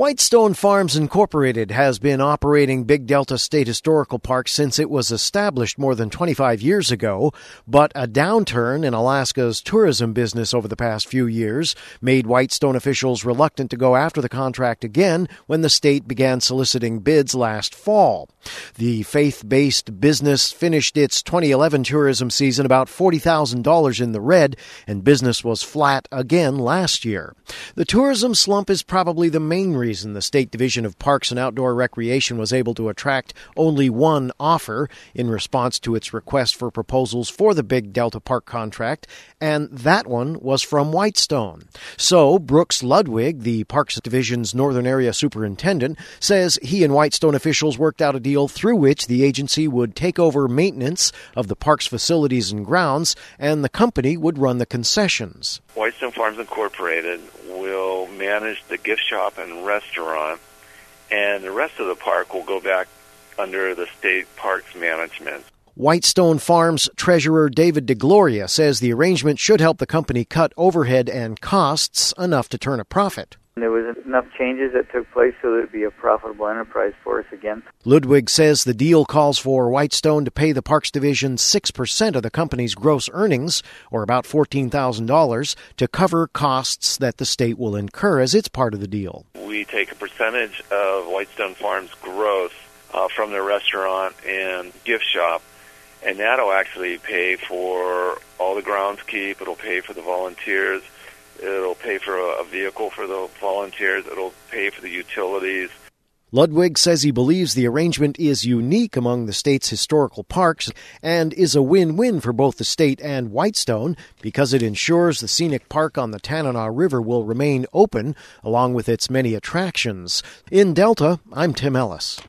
Whitestone Farms Incorporated has been operating Big Delta State Historical Park since it was established more than 25 years ago, but a downturn in Alaska's tourism business over the past few years made Whitestone officials reluctant to go after the contract again when the state began soliciting bids last fall. The faith-based business finished its 2011 tourism season about $40,000 in the red, and business was flat again last year. The tourism slump is probably the main reason the State Division of Parks and Outdoor Recreation was able to attract only one offer in response to its request for proposals for the Big Delta Park contract, and that one was from Whitestone. So Brooks Ludwig, the Parks Division's Northern Area Superintendent, says he and Whitestone officials worked out a deal through which the agency would take over maintenance of the park's facilities and grounds, and the company would run the concessions. Whitestone Farms Incorporated will manage the gift shop and restaurant, and the rest of the park will go back under the state parks management. Whitestone Farms treasurer David DeGloria says the arrangement should help the company cut overhead and costs enough to turn a profit. There was enough changes that took place so that it would be a profitable enterprise for us again. Ludwig says the deal calls for Whitestone to pay the Parks Division 6% of the company's gross earnings, or about $14,000, to cover costs that the state will incur as it's part of the deal. We take a percentage of Whitestone Farms' gross from the restaurant and gift shop, and that'll actually pay for all the groundskeep. It'll pay for the volunteers. It'll pay for a vehicle for the volunteers. It'll pay for the utilities. Ludwig says he believes the arrangement is unique among the state's historical parks and is a win-win for both the state and Whitestone because it ensures the scenic park on the Tanana River will remain open along with its many attractions. In Delta, I'm Tim Ellis.